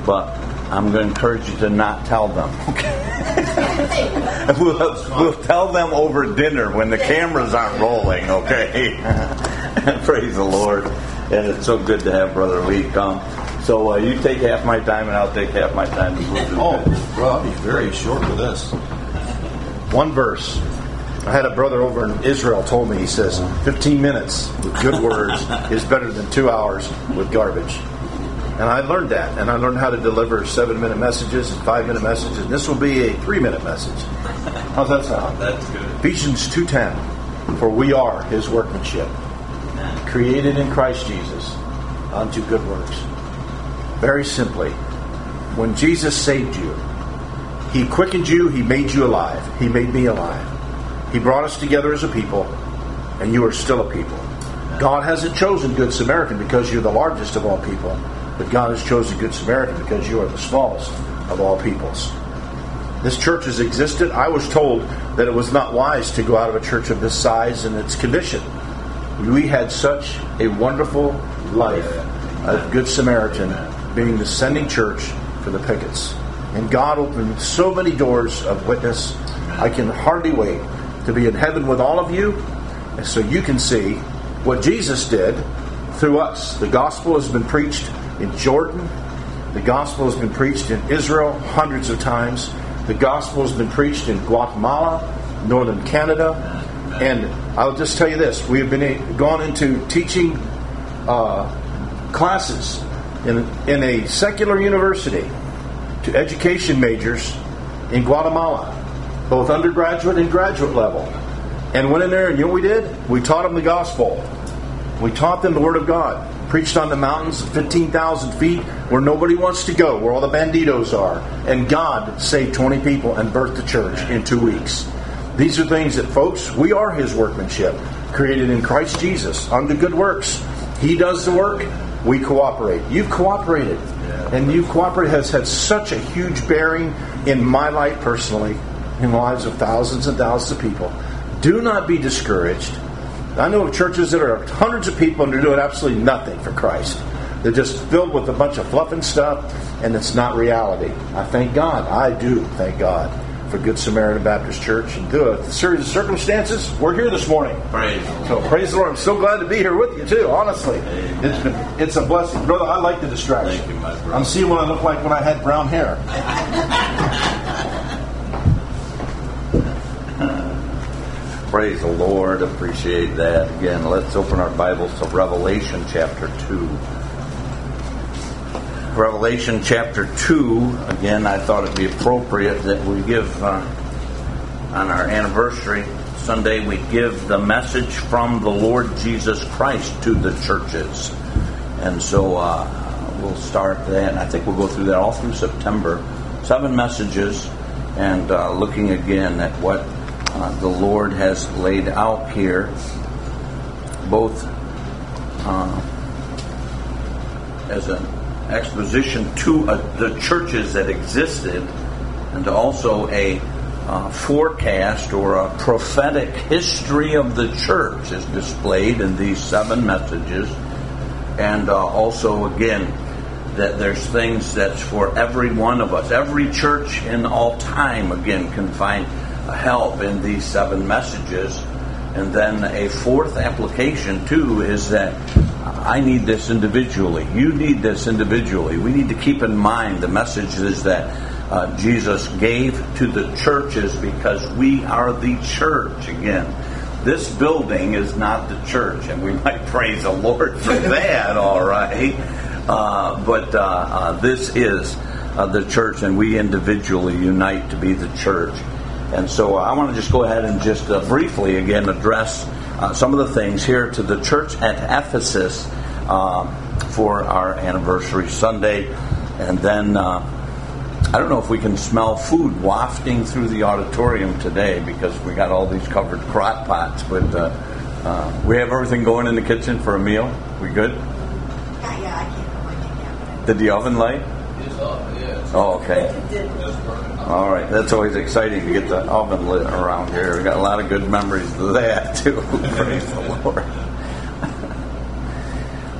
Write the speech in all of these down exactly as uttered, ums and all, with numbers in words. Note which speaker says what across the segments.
Speaker 1: but I'm going to encourage you to not tell them. Okay? we'll, we'll tell them over dinner when the cameras aren't rolling. Okay? Praise the Lord. And it's so good to have Brother Lee come. So uh, you take half my time, and I'll take half my time.
Speaker 2: Oh, well, I'll be very short with this.
Speaker 3: One verse. I had a brother over in Israel told me, he says, fifteen minutes with good words is better than two hours with garbage. And I learned that. And I learned how to deliver seven-minute messages and five-minute messages. And this will be a three-minute message. How's that sound?
Speaker 2: That's good.
Speaker 3: Ephesians two ten. For we are His workmanship, created in Christ Jesus unto good works. Very simply, when Jesus saved you, He quickened you, He made you alive. He made me alive. He brought us together as a people, and you are still a people. God hasn't chosen Good Samaritan because you're the largest of all people, but God has chosen Good Samaritan because you are the smallest of all peoples. This church has existed. I was told that it was not wise to go out of a church of this size and its condition. We had such a wonderful life of Good Samaritan being the sending church for the pickets. And God opened so many doors of witness. I can hardly wait to be in heaven with all of you, and so you can see what Jesus did through us. The gospel has been preached in Jordan. The gospel has been preached in Israel hundreds of times. The gospel has been preached in Guatemala, northern Canada. And I'll just tell you this. We have been gone into teaching uh, classes in, in a secular university to education majors in Guatemala, both undergraduate and graduate level. And went in there, and you know what we did? We taught them the gospel. We taught them the Word of God. Preached on the mountains, fifteen thousand feet, where nobody wants to go, where all the banditos are. And God saved twenty people and birthed the church in two weeks. These are things that, folks, we are His workmanship, created in Christ Jesus unto good works. He does the work, we cooperate. You've cooperated. And you cooperate has had such a huge bearing in my life personally, in the lives of thousands and thousands of people. Do not be discouraged. I know of churches that are hundreds of people and they're doing absolutely nothing for Christ. They're just filled with a bunch of fluff and stuff, and it's not reality. I thank God. I do thank God for Good Samaritan Baptist Church. And through a series of circumstances, we're here this morning.
Speaker 2: Praise
Speaker 3: so praise the Lord. I'm so glad to be here with you too, honestly. It's been, it's a blessing. Brother, I like the distraction.
Speaker 2: Thank you, my brother.
Speaker 3: I'm seeing what I look like when I had brown hair.
Speaker 1: Praise the Lord. Appreciate that. Again, let's open our Bibles to Revelation chapter two. Revelation chapter two. Again, I thought it'd be appropriate that we give, uh, on our anniversary Sunday, we give the message from the Lord Jesus Christ to the churches. And so uh, we'll start that. And I think we'll go through that all through September. Seven messages, and uh, looking again at what Uh, the Lord has laid out here, both uh, as an exposition to uh, the churches that existed, and also a uh, forecast or a prophetic history of the church is displayed in these seven messages. And uh, also, again, that there's things that's for every one of us. Every church in all time, again, can find help in these seven messages. And then a fourth application too is that I need this individually. You need this individually. We need to keep in mind the messages that uh, Jesus gave to the churches, because we are the church. Again, this building is not the church, and we might praise the Lord for that, all right. Uh, but uh, uh, this is uh, the church, and we individually unite to be the church. And so I want to just go ahead and just uh, briefly again address uh, some of the things here to the church at Ephesus uh, for our anniversary Sunday. And then uh, I don't know if we can smell food wafting through the auditorium today, because we got all these covered crock pots. But uh, uh, we have everything going in the kitchen for a meal. We good?
Speaker 4: Yeah, yeah, I can't go in.
Speaker 1: Did the oven light?
Speaker 2: It's up, yeah.
Speaker 1: Oh, okay.
Speaker 2: It's burning.
Speaker 1: All right, that's always exciting to get the oven lit around here. We got a lot of good memories of that too. Praise the Lord.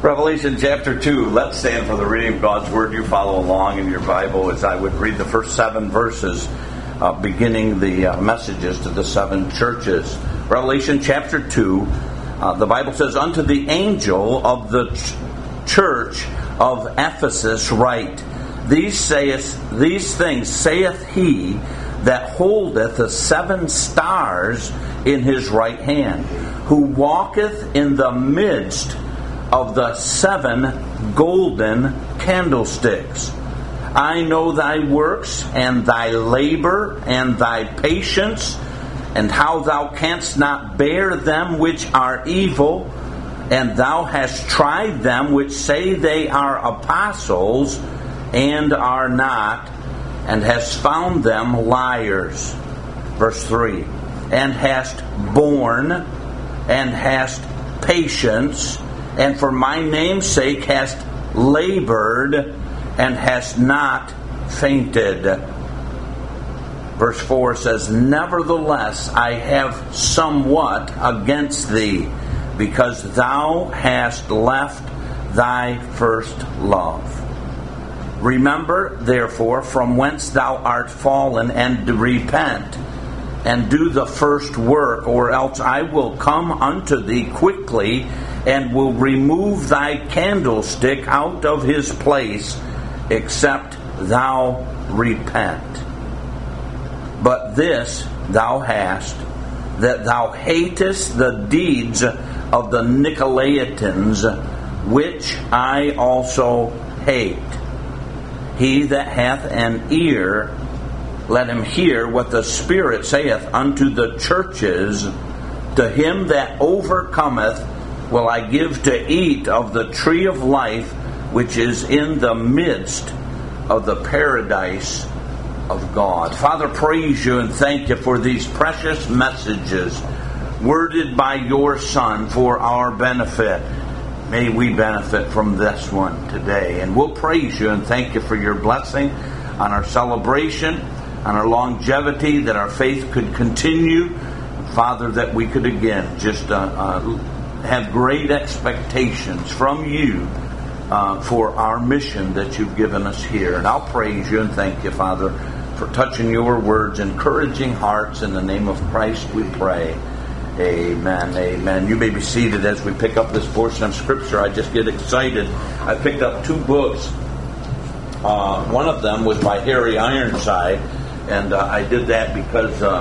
Speaker 1: Revelation chapter two. Let's stand for the reading of God's Word. You follow along in your Bible as I would read the first seven verses, uh, beginning the uh, messages to the seven churches. Revelation chapter two. Uh, the Bible says, "Unto the angel of the ch- church of Ephesus write, These saith, these things saith he that holdeth the seven stars in his right hand, who walketh in the midst of the seven golden candlesticks. I know thy works, and thy labor, and thy patience, and how thou canst not bear them which are evil, and thou hast tried them which say they are apostles, and are not, and hast found them liars." Verse three. "And hast borne, and hast patience, and for my name's sake hast labored, and hast not fainted." Verse four says, "Nevertheless, I have somewhat against thee, because thou hast left thy first love. Remember, therefore, from whence thou art fallen, and repent, and do the first work, or else I will come unto thee quickly, and will remove thy candlestick out of his place, except thou repent. But this thou hast, that thou hatest the deeds of the Nicolaitans, which I also hate. He that hath an ear, let him hear what the Spirit saith unto the churches. To him that overcometh will I give to eat of the tree of life, which is in the midst of the paradise of God." Father, praise you and thank you for these precious messages worded by your Son for our benefit. May we benefit from this one today. And we'll praise you and thank you for your blessing on our celebration, on our longevity, that our faith could continue. Father, that we could again just uh, uh, have great expectations from you uh, for our mission that you've given us here. And I'll praise you and thank you, Father, for touching your words, encouraging hearts. In the name of Christ we pray. Amen, amen. You may be seated as we pick up this portion of Scripture. I just get excited. I picked up two books. Uh, one of them was by Harry Ironside, and uh, I did that because uh,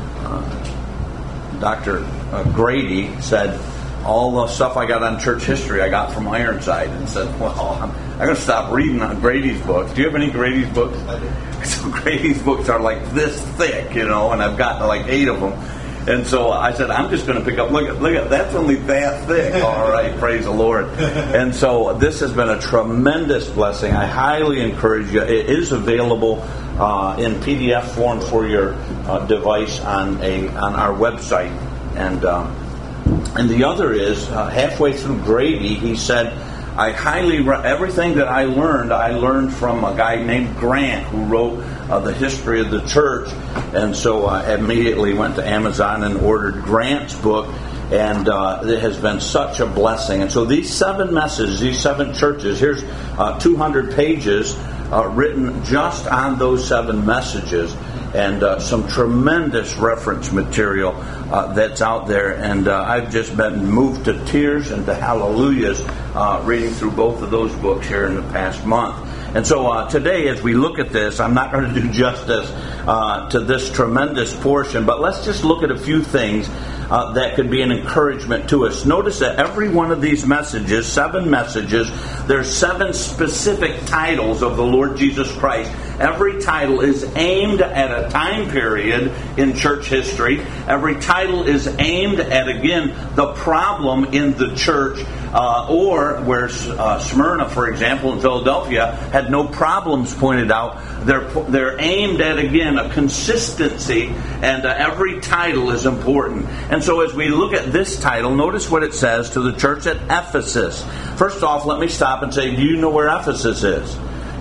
Speaker 1: uh, Doctor Uh, Grady said, all the stuff I got on church history I got from Ironside, and said, well, I'm, I'm going to stop reading on Grady's books. Do you have any Grady's books? I do. So Grady's books are like this thick, you know, and I've got like eight of them. And so I said, I'm just going to pick up, look at, look at, that's only that thick. All right, praise the Lord. And so this has been a tremendous blessing. I highly encourage you. It is available uh, in P D F form for your uh, device on a on our website. And um, and the other is, uh, halfway through Grady, he said, I highly, re- everything that I learned, I learned from a guy named Grant, who wrote uh, the history of the church. And so I immediately went to Amazon and ordered Grant's book, and uh, it has been such a blessing. And so these seven messages, these seven churches, here's uh, two hundred pages uh, written just on those seven messages, and uh, some tremendous reference material uh, that's out there. And uh, I've just been moved to tears and to hallelujahs uh, reading through both of those books here in the past month. And so uh, today, as we look at this, I'm not going to do justice uh, to this tremendous portion, but let's just look at a few things uh, that could be an encouragement to us. Notice that every one of these messages, seven messages, there's seven specific titles of the Lord Jesus Christ. Every title is aimed at a time period in church history. Every title is aimed at, again, the problem in the church, uh, or where uh, Smyrna, for example, in Philadelphia, had no problems pointed out. They're they're aimed at, again, a consistency, and uh, every title is important. And so as we look at this title, notice what it says to the church at Ephesus. First off, let me stop and say, do you know where Ephesus is?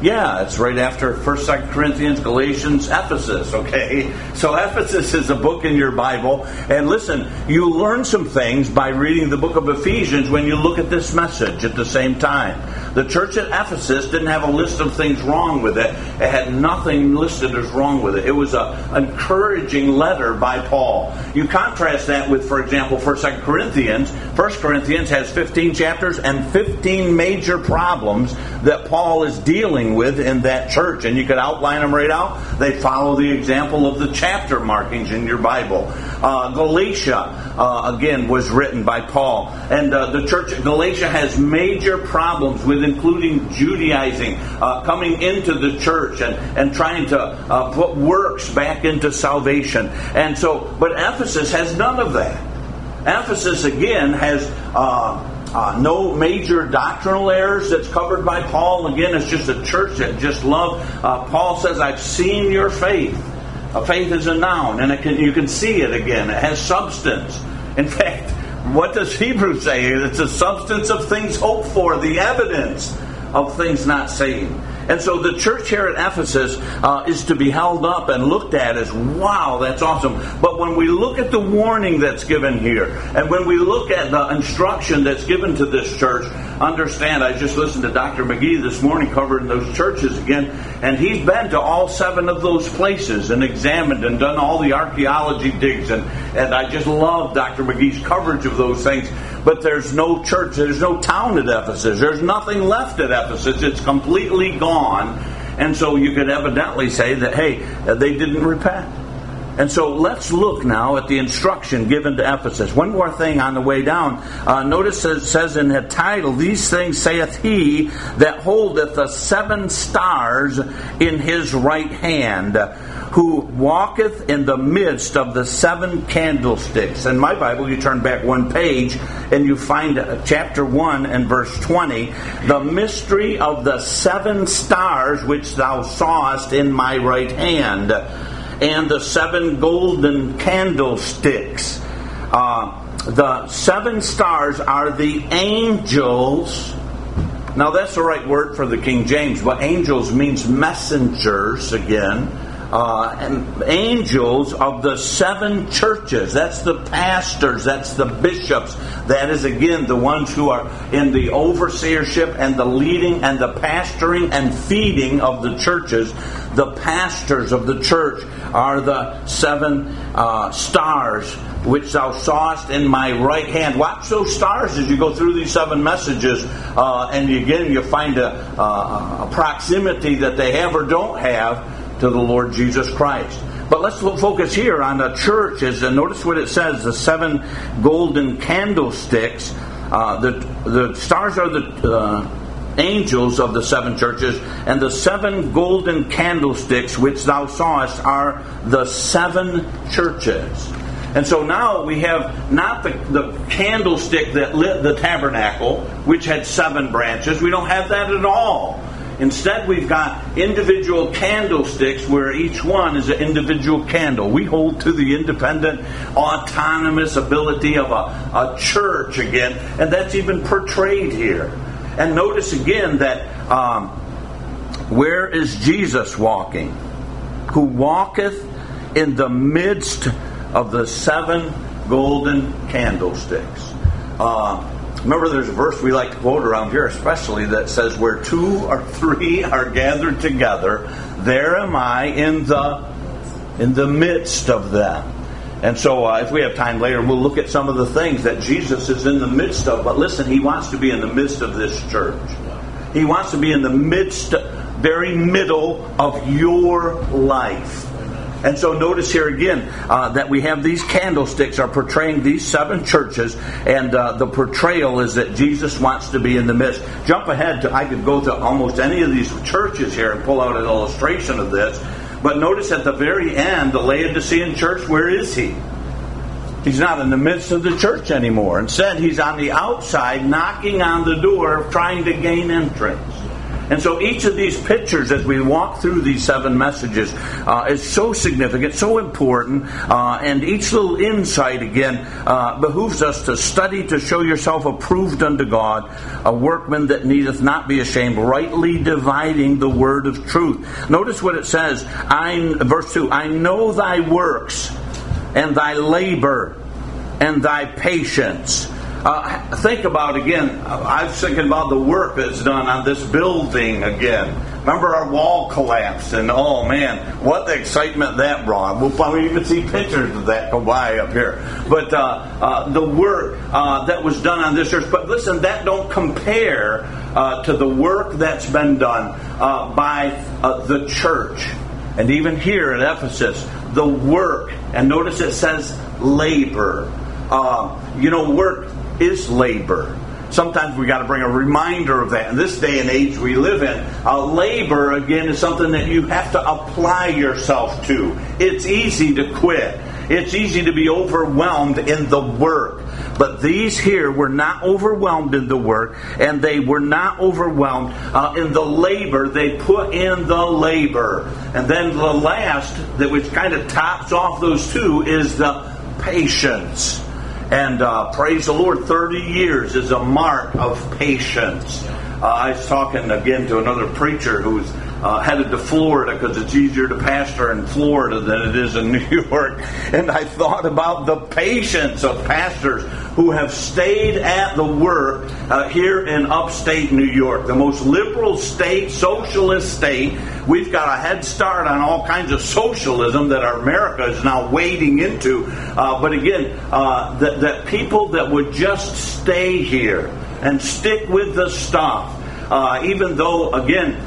Speaker 1: Yeah, it's right after First, Second Corinthians, Galatians, Ephesus, okay? So Ephesus is a book in your Bible. And listen, you learn some things by reading the book of Ephesians when you look at this message at the same time. The church at Ephesus didn't have a list of things wrong with it. It had nothing listed as wrong with it. It was an encouraging letter by Paul. You contrast that with, for example, First, Second Corinthians. First Corinthians has fifteen chapters and fifteen major problems that Paul is dealing with in that church, and you could outline them right out. They follow the example of the chapter markings in your Bible. Uh, Galatia, uh, again, was written by Paul, and uh, the church at Galatia has major problems with including Judaizing, uh, coming into the church and, and trying to uh, put works back into salvation. And so, but Ephesus has none of that. Ephesus, again, has uh, Uh, no major doctrinal errors that's covered by Paul. Again, it's just a church that just love. Uh, Paul says, I've seen your faith. A faith is a noun, and it can, you can see it again. It has substance. In fact, what does Hebrews say? It's the substance of things hoped for, the evidence of things not seen. And so the church here at Ephesus uh, is to be held up and looked at as, wow, that's awesome. But when we look at the warning that's given here, and when we look at the instruction that's given to this church, understand, I just listened to Doctor McGee this morning covering those churches again, and he's been to all seven of those places and examined and done all the archaeology digs, and, and I just love Doctor McGee's coverage of those things. But there's no church, there's no town at Ephesus. There's nothing left at Ephesus. It's completely gone. And so you could evidently say that, hey, they didn't repent. And so let's look now at the instruction given to Ephesus. One more thing on the way down. Uh, notice it says in the title, These things saith he that holdeth the seven stars in his right hand, who walketh in the midst of the seven candlesticks. In my Bible, you turn back one page and you find chapter one and verse twenty. The mystery of the seven stars which thou sawest in my right hand, and the seven golden candlesticks. Uh, the seven stars are the angels. Now that's the right word for the King James, but angels means messengers again. Uh, and angels of the seven churches. That's the pastors. That's the bishops. That is, again, the ones who are in the overseership and the leading and the pastoring and feeding of the churches. The pastors of the church are the seven uh, stars which thou sawest in my right hand. Watch those stars as you go through these seven messages. Uh, and again, you find a, a, a proximity that they have or don't have to the Lord Jesus Christ. But let's focus here on the churches, and notice what it says, the seven golden candlesticks. Uh, the, the stars are the uh, angels of the seven churches, and the seven golden candlesticks which thou sawest are the seven churches. And so now we have not the, the candlestick that lit the tabernacle, which had seven branches. We don't have that at all. Instead, we've got individual candlesticks where each one is an individual candle. We hold to the independent, autonomous ability of a, a church again, and that's even portrayed here. And notice again that um, where is Jesus walking? Who walketh in the midst of the seven golden candlesticks. Uh, Remember, there's a verse we like to quote around here, especially, that says, where two or three are gathered together, there am I in the in the midst of them. And so uh, if we have time later, we'll look at some of the things that Jesus is in the midst of. But listen, he wants to be in the midst of this church. He wants to be in the midst, very middle of your life. And so notice here again uh, that we have these candlesticks are portraying these seven churches, and uh, the portrayal is that Jesus wants to be in the midst. Jump ahead to, I could go to almost any of these churches here and pull out an illustration of this. But notice at the very end, the Laodicean church, where is he? He's not in the midst of the church anymore. Instead, he's on the outside knocking on the door, trying to gain entrance. And so each of these pictures, as we walk through these seven messages, uh, is so significant, so important, uh, and each little insight, again, uh, behooves us to study to show yourself approved unto God, a workman that needeth not be ashamed, rightly dividing the word of truth. Notice what it says, I, verse two, I know thy works, and thy labor, and thy patience. Uh, think about, again, I was thinking about the work that's done on this building again. Remember our wall collapsed, and oh man, what the excitement that brought. We'll probably even see pictures of that go by up here. But uh, uh, the work uh, that was done on this church, but listen, that don't compare uh, to the work that's been done uh, by uh, the church. And even here at Ephesus, the work, and notice it says labor. Uh, you know, work is labor. Sometimes we got to bring a reminder of that. In this day and age we live in, uh, labor, again, is something that you have to apply yourself to. It's easy to quit. It's easy to be overwhelmed in the work. But these here were not overwhelmed in the work, and they were not overwhelmed uh, in the labor. They put in the labor. And then the last, that which kind of tops off those two, is the patience. And uh, praise the Lord, thirty years is a mark of patience. Uh, I was talking again to another preacher who's uh, headed to Florida because it's easier to pastor in Florida than it is in New York. And I thought about the patience of pastors who have stayed at the work uh, here in upstate New York, the most liberal state, socialist state. We've got a head start on all kinds of socialism that our America is now wading into. Uh, but again, uh, that, that people that would just stay here and stick with the stuff, uh, even though, again,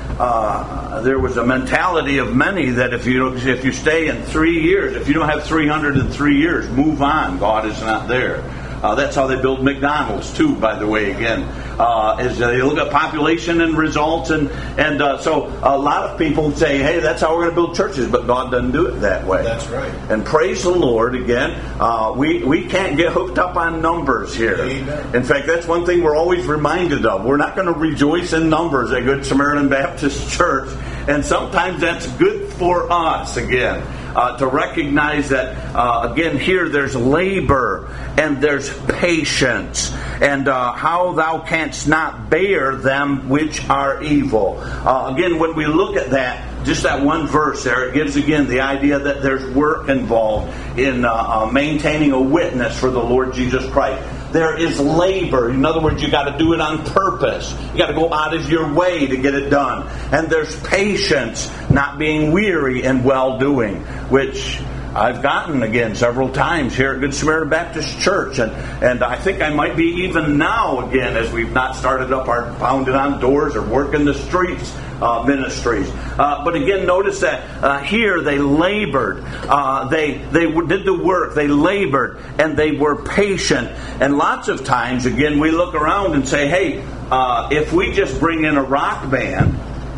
Speaker 1: uh, there was a mentality of many that if you if you stay in three years, if you don't have three hundred three years, move on. God is not there. Uh, that's how they build McDonald's too, by the way, again. Uh, is they look at population and results, and and uh, so a lot of people say, hey, that's how we're going to build churches, but God doesn't do it that way.
Speaker 2: That's right.
Speaker 1: And praise the Lord, again, uh, we, we can't get hooked up on numbers here.
Speaker 2: Amen.
Speaker 1: In fact, that's one thing we're always reminded of. We're not going to rejoice in numbers at Good Samaritan Baptist Church, and sometimes that's good for us, again. Uh, to recognize that, uh, again, here there's labor and there's patience, and uh, how thou canst not bear them which are evil. Uh, again, when we look at that, just that one verse there, it gives again the idea that there's work involved in uh, uh, maintaining a witness for the Lord Jesus Christ. There is labor. In other words, you got to do it on purpose. You got to go out of your way to get it done. And there's patience, not being weary in well-doing, which I've gotten, again, several times here at Good Samaritan Baptist Church. And, and I think I might be even now, again, as we've not started up our pounding on doors or working the streets uh, ministries. Uh, but again, notice that uh, here they labored. Uh, they, they did the work. They labored. And they were patient. And lots of times, again, we look around and say, hey, uh, if we just bring in a rock band,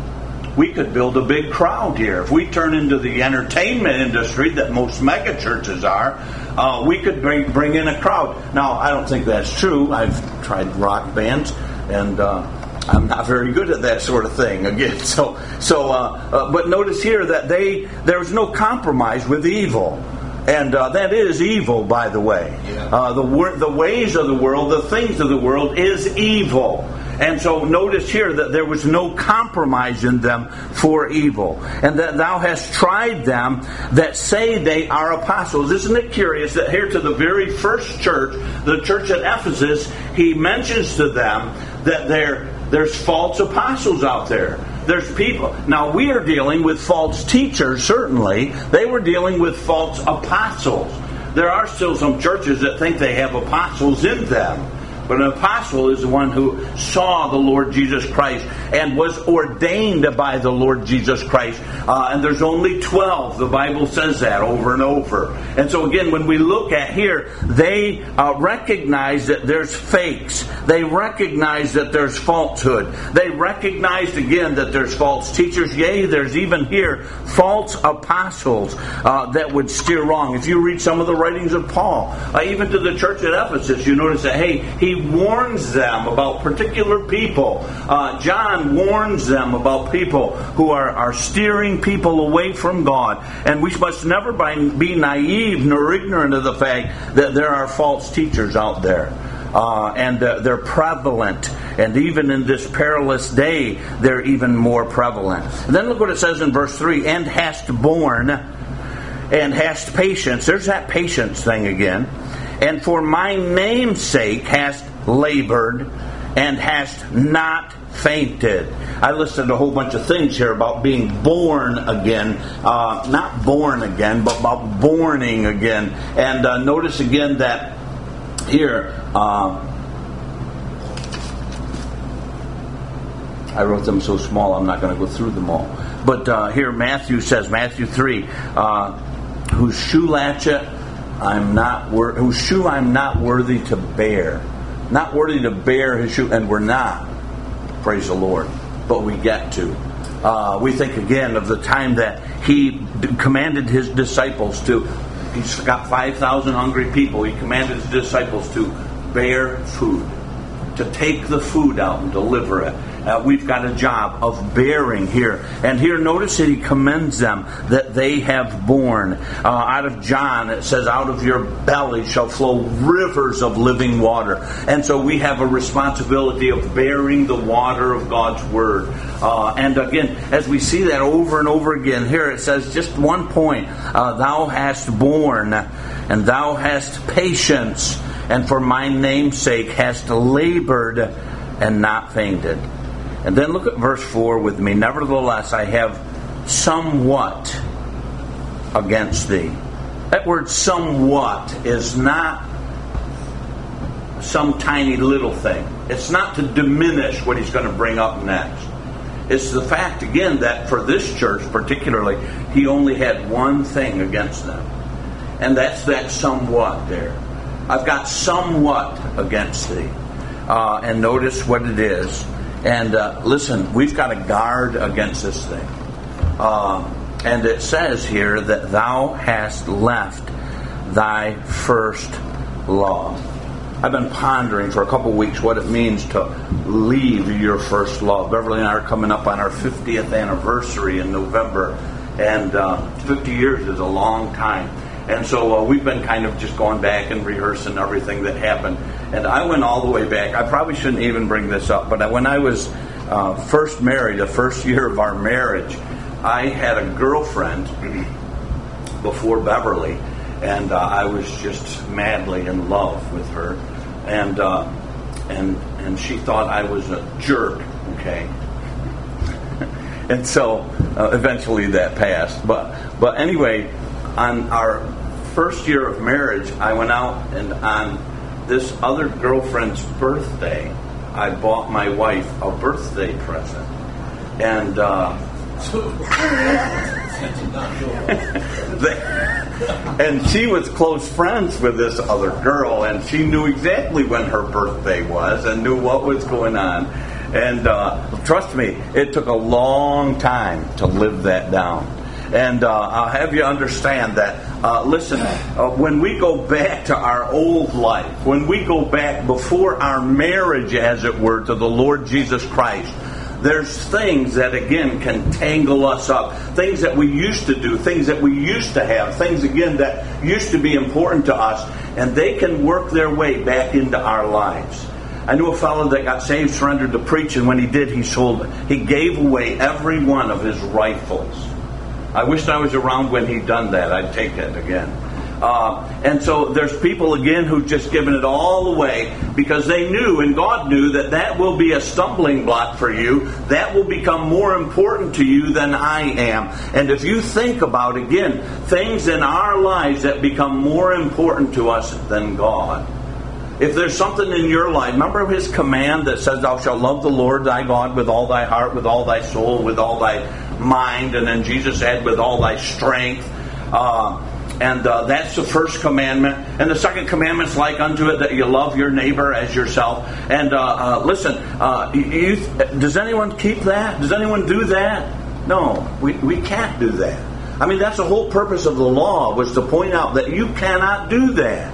Speaker 1: we could build a big crowd here. If we turn into the entertainment industry that most mega churches are, uh, we could bring bring in a crowd. Now, I don't think that's true. I've tried rock bands, and uh, I'm not very good at that sort of thing. Again, so so. Uh, uh, but notice here that they there was no compromise with evil. And uh, that is evil, by the way.
Speaker 2: Yeah.
Speaker 1: Uh, the wor- the ways of the world, the things of the world, is evil. And so notice here that there was no compromise in them for evil. And that thou hast tried them that say they are apostles. Isn't it curious that here to the very first church, the church at Ephesus, he mentions to them that there there's false apostles out there. There's people. Now, we are dealing with false teachers, certainly. They were dealing with false apostles. There are still some churches that think they have apostles in them. But an apostle is the one who saw the Lord Jesus Christ and was ordained by the Lord Jesus Christ. Uh, and there's only twelve. The Bible says that over and over. And so again, when we look at here, they uh, recognize that there's fakes. They recognize that there's falsehood. They recognized again that there's false teachers. Yea, there's even here false apostles uh, that would steer wrong. If you read some of the writings of Paul, uh, even to the church at Ephesus, you notice that, hey, he warns them about particular people. Uh, John John warns them about people who are, are steering people away from God. And we must never be naive nor ignorant of the fact that there are false teachers out there. Uh, and uh, they're prevalent. And even in this perilous day, they're even more prevalent. And then look what it says in verse three. And hast borne, and hast patience. There's that patience thing again. And for my name's sake hast labored, and hast not fainted. I listed a whole bunch of things here about being born again. Uh, not born again, but about borning again. And uh, notice again that here, uh, I wrote them so small I'm not going to go through them all. But uh, here Matthew says, Matthew three, uh, whose shoe latchet I'm not wor- whose shoe I'm not worthy to bear. Not worthy to bear his shoe, and we're not. Praise the Lord. But we get to. Uh, we think again of the time that he d- commanded his disciples to. He's got five thousand hungry people. He commanded his disciples to bear food, to take the food out and deliver it. Uh, we've got a job of bearing here. And here, notice that he commends them that they have borne. Uh, out of John, it says, out of your belly shall flow rivers of living water. And so we have a responsibility of bearing the water of God's Word. Uh, and again, as we see that over and over again, here it says just one point. Uh, thou hast borne, and thou hast patience, and for my name's sake hast labored and not fainted. And then look at verse four with me. Nevertheless, I have somewhat against thee. That word somewhat is not some tiny little thing. It's not to diminish what he's going to bring up next. It's the fact, again, that for this church particularly, he only had one thing against them. And that's that somewhat there. I've got somewhat against thee. Uh, and notice what it is. And uh, listen, we've got to guard against this thing. Uh, and it says here that thou hast left thy first love. I've been pondering for a couple weeks what it means to leave your first love. Beverly and I are coming up on our fiftieth anniversary in November. And uh, fifty years is a long time. And so uh, we've been kind of just going back and rehearsing everything that happened. And I went all the way back. I probably shouldn't even bring this up, but when I was uh, first married, the first year of our marriage, I had a girlfriend before Beverly, and uh, I was just madly in love with her. And uh, and and she thought I was a jerk, okay? And so uh, eventually that passed. But but anyway, on our first year of marriage, I went out and on this other girlfriend's birthday, I bought my wife a birthday present. And uh, and she was close friends with this other girl, and she knew exactly when her birthday was and knew what was going on. And uh, trust me, it took a long time to live that down. And uh, I'll have you understand that, uh, listen, uh, when we go back to our old life, when we go back before our marriage, as it were, to the Lord Jesus Christ, there's things that, again, can tangle us up. Things that we used to do, things that we used to have, things, again, that used to be important to us, and they can work their way back into our lives. I knew a fellow that got saved, surrendered to preach, and when he did, he sold, he gave away every one of his rifles. I wished I was around when he'd done that. I'd take it again. Uh, and so there's people, again, who've just given it all away because they knew, and God knew, that that will be a stumbling block for you. That will become more important to you than I am. And if you think about, again, things in our lives that become more important to us than God. If there's something in your life, remember his command that says, thou shalt love the Lord thy God with all thy heart, with all thy soul, with all thy mind, and then Jesus said, with all thy strength. Uh, and uh, that's the first commandment. And the second commandment's like unto it, that you love your neighbor as yourself. And uh, uh, listen, uh, you, does anyone keep that? Does anyone do that? No, we, we can't do that. I mean, that's the whole purpose of the law, was to point out that you cannot do that.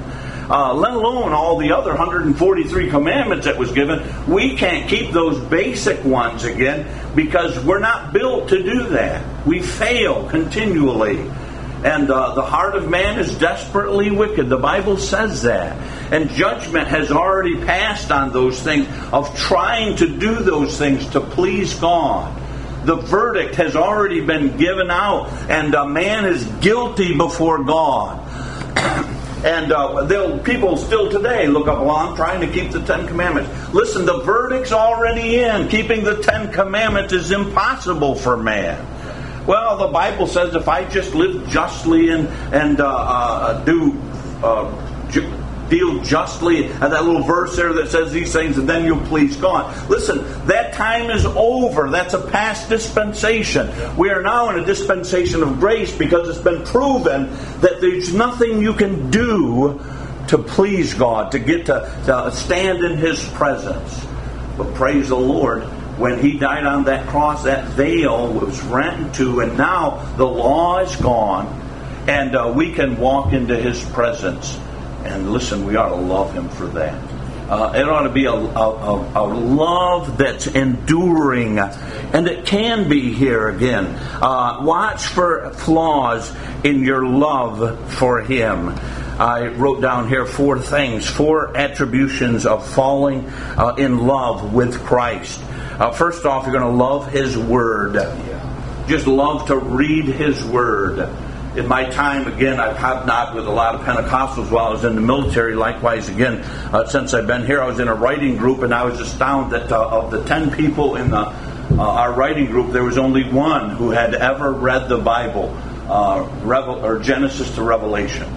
Speaker 1: uh, let alone all the other one hundred forty-three commandments that was given. We can't keep those basic ones again because we're not built to do that. We fail continually. And uh, the heart of man is desperately wicked. The Bible says that. And judgment has already passed on those things of trying to do those things to please God. The verdict has already been given out, and a man is guilty before God. And uh, they'll, people still today look up, well, I'm trying to keep the Ten Commandments. Listen, the verdict's already in. Keeping the Ten Commandments is impossible for man. Well, the Bible says if I just live justly and and uh, uh, do uh, ju- deal justly, and that little verse there that says these things, and then you'll please God. Listen, that time is over. That's a past dispensation. We are now in a dispensation of grace because it's been proven that there's nothing you can do to please God, to get to, to stand in His presence. But praise the Lord, when He died on that cross, that veil was rent in two, and now the law is gone, and uh, we can walk into His presence. And listen, we ought to love Him for that. Uh, it ought to be a, a, a love that's enduring, and it can be here again. Uh, watch for flaws in your love for Him. I wrote down here four things, four attributions of falling uh, in love with Christ. Uh, first off, you're going to love His Word. Just love to read His Word. In my time, again, I've hobnobbed with a lot of Pentecostals while I was in the military. Likewise, again, uh, since I've been here, I was in a writing group, and I was astounded that uh, of the ten people in the, uh, our writing group, there was only one who had ever read the Bible, uh, Revel- or Genesis to Revelation.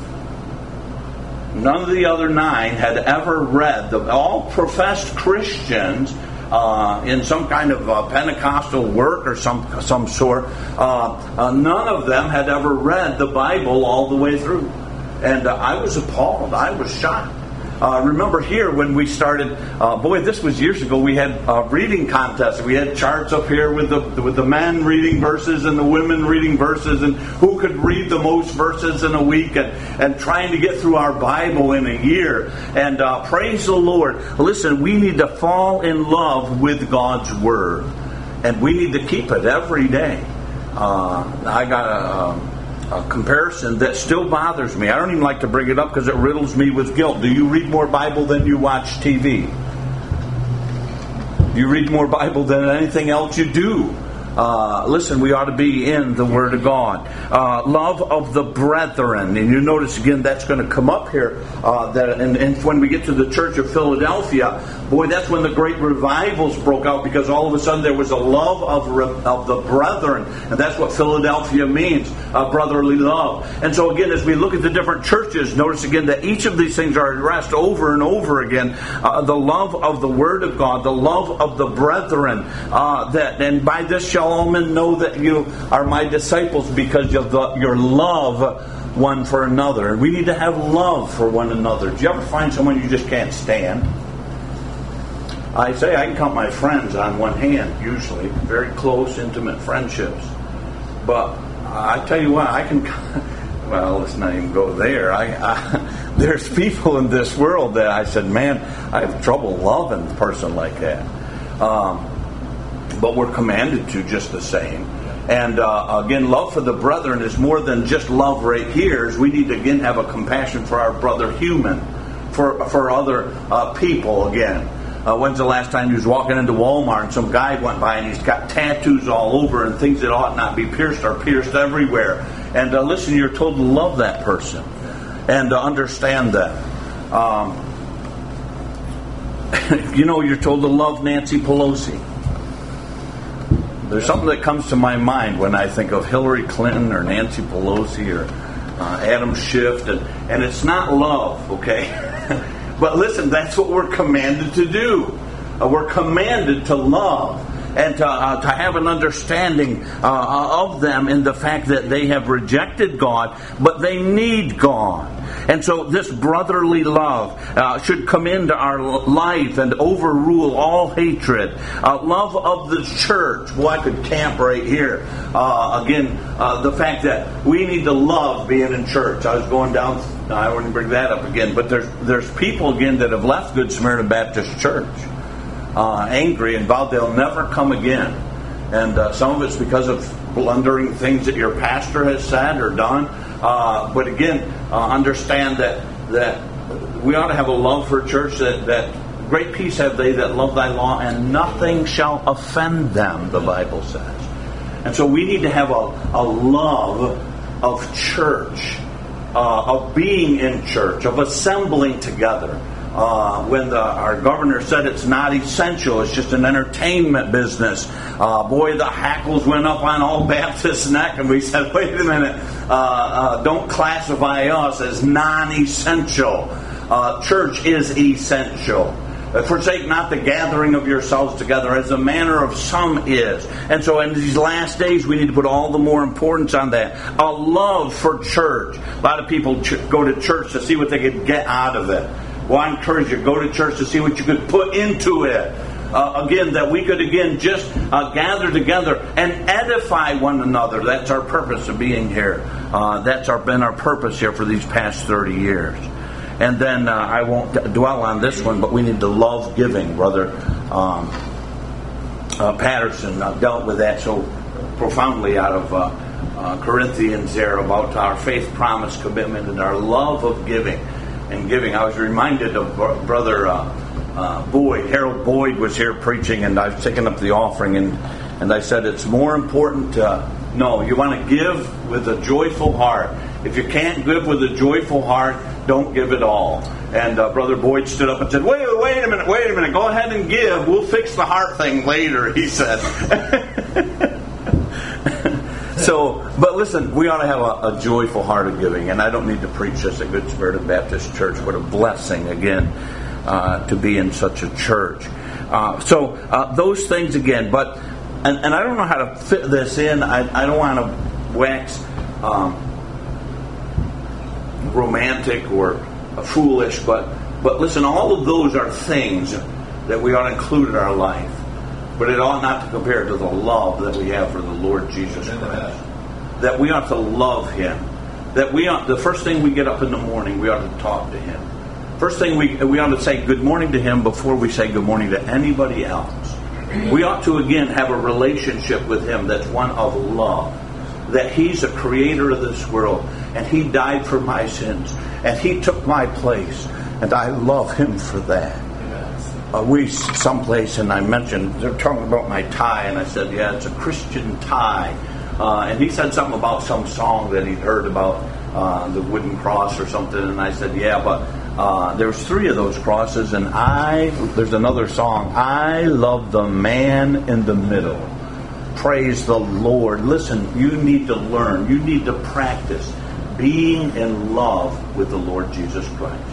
Speaker 1: None of the other nine had ever read. The, all professed Christians uh, in some kind of uh, Pentecostal work or some some sort. Uh, uh, none of them had ever read the Bible all the way through, and uh, I was appalled. I was shocked. Uh, remember here when we started, uh, boy, this was years ago, we had uh, reading contests. We had charts up here with the with the men reading verses and the women reading verses, and who could read the most verses in a week, and, and trying to get through our Bible in a year. And uh, praise the Lord. Listen, we need to fall in love with God's Word, and we need to keep it every day. Uh, I got a... a A comparison that still bothers me. I don't even like to bring it up because it riddles me with guilt. Do you read more Bible than you watch T V? Do you read more Bible than anything else you do? Uh, listen, we ought to be in the Word of God. Uh, love of the brethren. And you notice again that's going to come up here. Uh, that and, and when we get to the Church of Philadelphia, boy, that's when the great revivals broke out, because all of a sudden there was a love of, re- of the brethren. And that's what Philadelphia means, uh, brotherly love. And so again, as we look at the different churches, notice again that each of these things are addressed over and over again. Uh, the love of the Word of God, the love of the brethren. Uh, that and by this shall all men know that you are my disciples, because of the, your love one for another. And we need to have love for one another. Do you ever find someone you just can't stand? I say I can count my friends on one hand, usually. Very close, intimate friendships. But I tell you what, I can... Well, let's not even go there. I, I, there's people in this world that I said, man, I have trouble loving a person like that. Um, but we're commanded to just the same. And uh, again, love for the brethren is more than just love right here. We need to again have a compassion for our brother human, for for other uh, people again. Uh, when's the last time you was walking into Walmart and some guy went by and he's got tattoos all over and things that ought not be pierced are pierced everywhere? And uh, listen, you're told to love that person and to understand that. Um, you know, you're told to love Nancy Pelosi. There's something that comes to my mind when I think of Hillary Clinton or Nancy Pelosi or uh, Adam Schiff, and, and it's not love, okay? But listen, that's what we're commanded to do. Uh, we're commanded to love and to, uh, to have an understanding uh, of them in the fact that they have rejected God, but they need God. And so this brotherly love uh, should come into our life and overrule all hatred. Uh, love of the church. Well, I could camp right here. Uh, again, uh, the fact that we need to love being in church. I was going down, I wouldn't bring that up again, but there's, there's people again that have left Good Samaritan Baptist Church uh, angry and vowed they'll never come again. And uh, some of it's because of blundering things that your pastor has said or done. Uh, but again, uh, understand that that we ought to have a love for a church that, that great peace have they that love thy law, and nothing shall offend them, the Bible says. And so we need to have a, a love of church, uh, of being in church, of assembling together. Uh, when the, our governor said it's not essential, it's just an entertainment business. Uh, boy, the hackles went up on all Baptists' neck, and we said, wait a minute, uh, uh, don't classify us as non-essential. Uh, church is essential. Forsake not the gathering of yourselves together, as the manner of some is. And so in these last days, we need to put all the more importance on that. A love for church. A lot of people ch- go to church to see what they could get out of it. Well, I encourage you, go to church to see what you could put into it. Uh, again, that we could, again, just uh, gather together and edify one another. That's our purpose of being here. Uh, that's our, been our purpose here for these past thirty years. And then uh, I won't d- dwell on this one, but we need to love giving. Brother um, uh, Patterson uh, dealt with that so profoundly out of uh, uh, Corinthians there about our faith, promise, commitment, and our love of giving. And giving. I was reminded of Brother uh, uh, Boyd. Harold Boyd was here preaching, and I was taking up the offering, and, and I said it's more important to, no, you want to give with a joyful heart. If you can't give with a joyful heart, don't give at all. And uh, Brother Boyd stood up and said, wait, wait a minute, wait a minute, go ahead and give. We'll fix the heart thing later, he said. So, but listen, we ought to have a, a joyful heart of giving, and I don't need to preach this at Good Samaritan Baptist Church. What a blessing, again, uh, to be in such a church. Uh, so, uh, those things again, but, and, and I don't know how to fit this in. I, I don't want to wax um, romantic or uh, foolish, but, but listen, all of those are things that we ought to include in our life. But it ought not to compare to the love that we have for the Lord Jesus Christ. That we ought to love Him. That we ought, the first thing we get up in the morning, we ought to talk to Him. First thing we we ought to say good morning to Him before we say good morning to anybody else. We ought to again have a relationship with Him that's one of love. That He's a creator of this world, and He died for my sins, and He took my place, and I love Him for that. Uh, we someplace, and I mentioned, they're talking about my tie, and I said, yeah, it's a Christian tie. Uh, and he said something about some song that he'd heard about uh, the wooden cross or something, and I said, yeah, but uh, there's three of those crosses, and I, there's another song, I love the man in the middle. Praise the Lord. Listen, you need to learn, you need to practice being in love with the Lord Jesus Christ.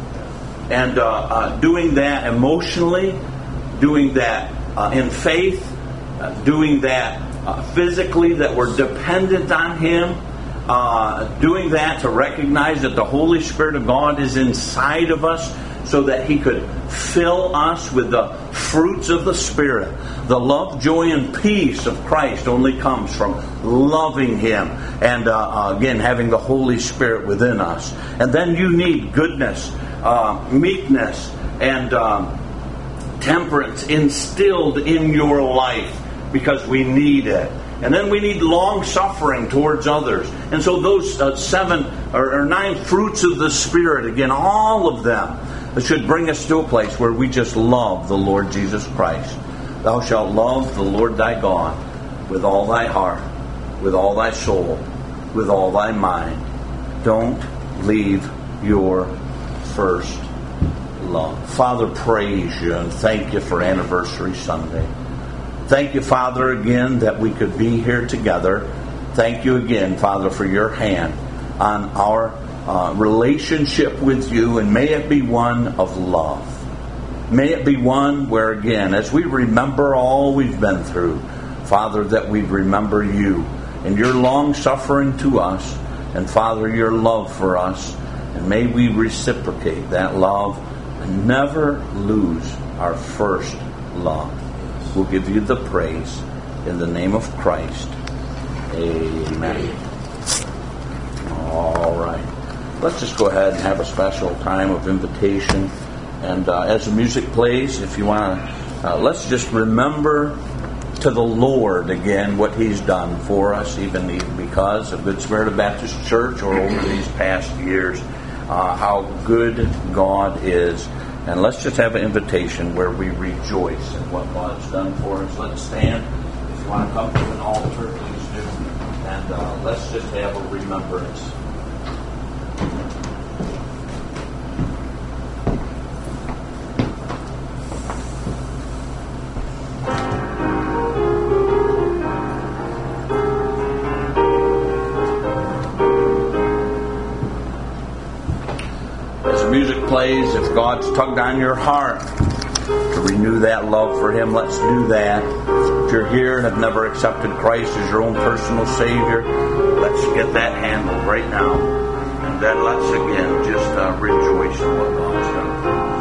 Speaker 1: And uh, uh, doing that emotionally, doing that uh, in faith, uh, doing that uh, physically, that we're dependent on Him, uh, doing that to recognize that the Holy Spirit of God is inside of us so that He could fill us with the fruits of the Spirit. The love, joy, and peace of Christ only comes from loving Him and, uh, uh, again, having the Holy Spirit within us. And then you need goodness, uh, meekness, and um, temperance instilled in your life because we need it. And then we need long-suffering towards others. And so those uh, seven or, or nine fruits of the Spirit, again, all of them should bring us to a place where we just love the Lord Jesus Christ. Thou shalt love the Lord thy God with all thy heart, with all thy soul, with all thy mind. Don't leave your first love. Father, praise you and thank you for Anniversary Sunday. Thank you, Father, again that we could be here together. Thank you again, Father, for your hand on our uh, relationship with you, and may it be one of love. May it be one where, again, as we remember all we've been through, Father, that we remember you and your long suffering to us, and Father, your love for us, And may we reciprocate that love and never lose our first love. We'll give you the praise in the name of Christ. Amen. All right. Let's just go ahead and have a special time of invitation. And uh, as the music plays, if you want to, uh, let's just remember to the Lord again what He's done for us, even because of Good Samaritan Baptist Church or over these past years, uh, how good God is. And let's just have an invitation where we rejoice in what God's done for us. Let's stand. If you want to come to an altar, please do. And uh, let's just have a remembrance. Music plays, if God's tugged on your heart to renew that love for Him, let's do that. If you're here and have never accepted Christ as your own personal Savior, let's get that handled right now. And then let's again just uh, rejoice in what God's done for us.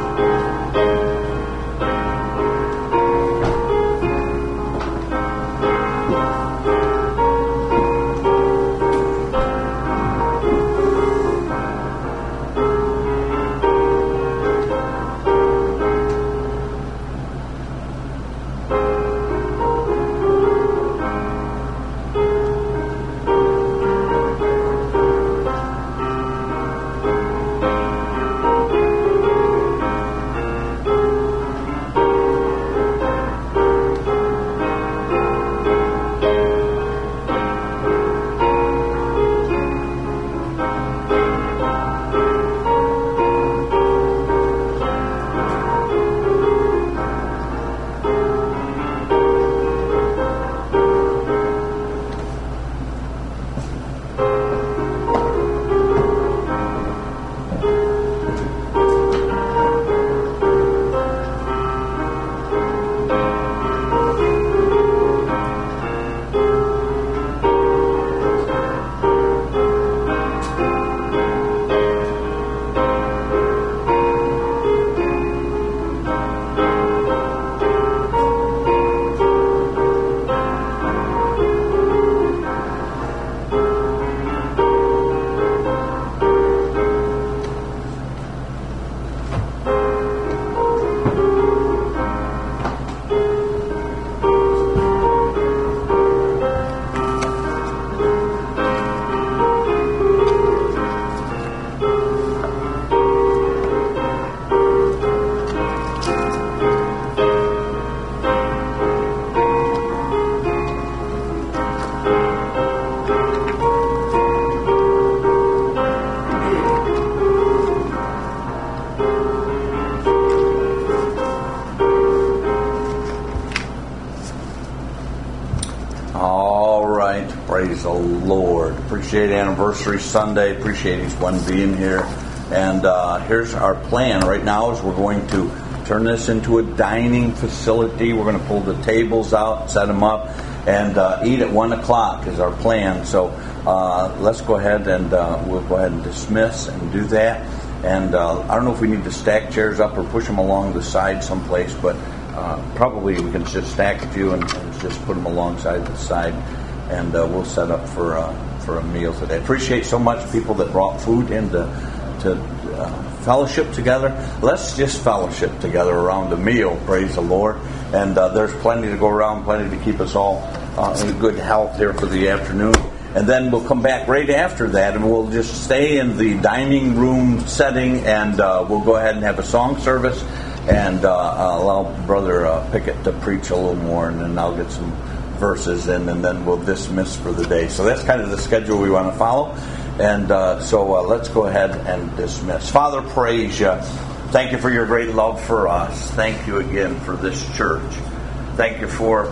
Speaker 1: Praise the Lord. Appreciate Anniversary Sunday. Appreciate each one being here. And uh, here's our plan right now is we're going to turn this into a dining facility. We're going to pull the tables out, set them up, and uh, eat at one o'clock is our plan. So uh, let's go ahead and uh, we'll go ahead and dismiss and do that. And uh, I don't know if we need to stack chairs up or push them along the side someplace, but uh, probably we can just stack a few and, and just put them alongside the side. And uh, we'll set up for uh, for a meal today. Appreciate so much people that brought food in to, to uh, fellowship together. Let's just fellowship together around the meal, praise the Lord. And uh, there's plenty to go around, plenty to keep us all uh, in good health here for the afternoon. And then we'll come back right after that, and we'll just stay in the dining room setting, and uh, we'll go ahead and have a song service, and uh, allow Brother uh, Pickett to preach a little more, and then I'll get some verses in, and then we'll dismiss for the day. So that's kind of the schedule we want to follow. And uh, so uh, let's go ahead and dismiss. Father, praise you. Thank you for your great love for us. Thank you again for this church. Thank you for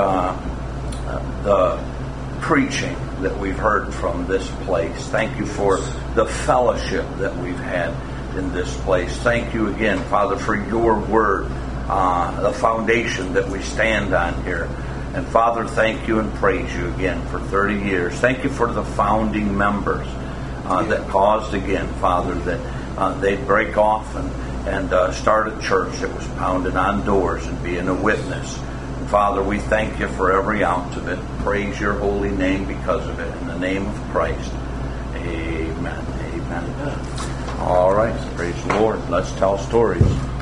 Speaker 1: uh, the preaching that we've heard from this place. Thank you for the fellowship that we've had in this place. Thank you again, Father, for your word, uh, the foundation that we stand on here. And Father, thank you and praise you again for thirty years. Thank you for the founding members. uh, that caused again, Father, that uh, they'd break off and, and uh, start a church that was pounding on doors and being a witness. And Father, we thank you for every ounce of it. Praise your holy name because of it. In the name of Christ. Amen. Amen. All right. Praise the Lord. Let's tell stories.